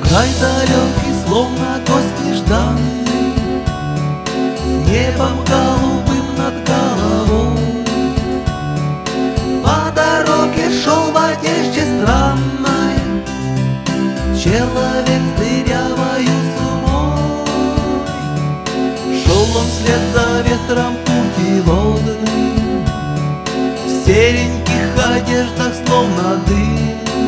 Край далекий, словно гость нежданный, с небом голубым над головой. По дороге шел в одежде странной человек с дырявою сумой. Шел он вслед за ветром путеводным, в сереньких одеждах, словно дым.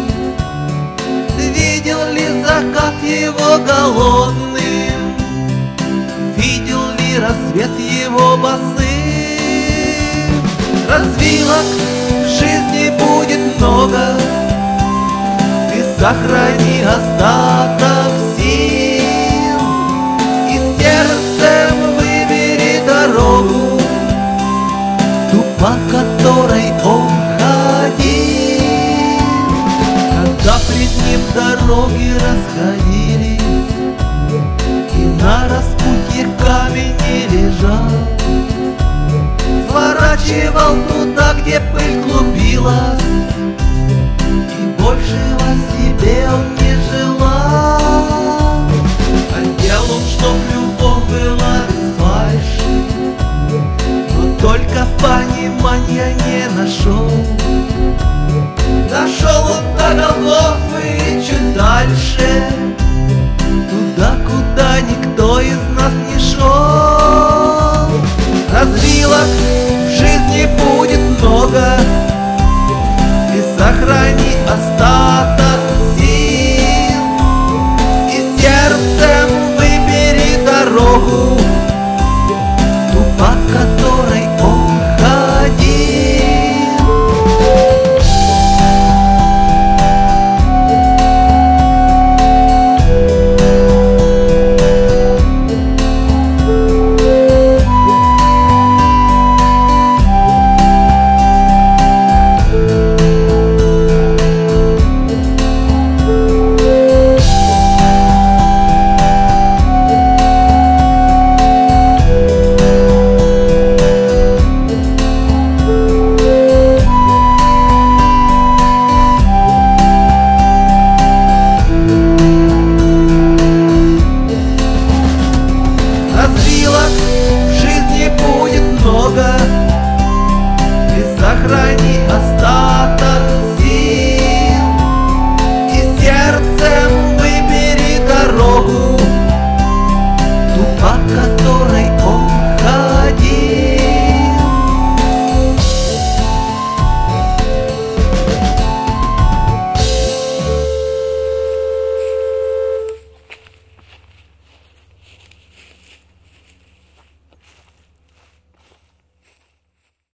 Видел ли закат его голодным? Видел ли рассвет его босым? Развилок в жизни будет много, ты сохрани остаток сил и сердцем выбери дорогу, ту, по которой он ходил. Когда пред ним дороги расходились, и на распутье камень не лежал, сворачивал туда, где пыль клубилась, и большего себе он не желал.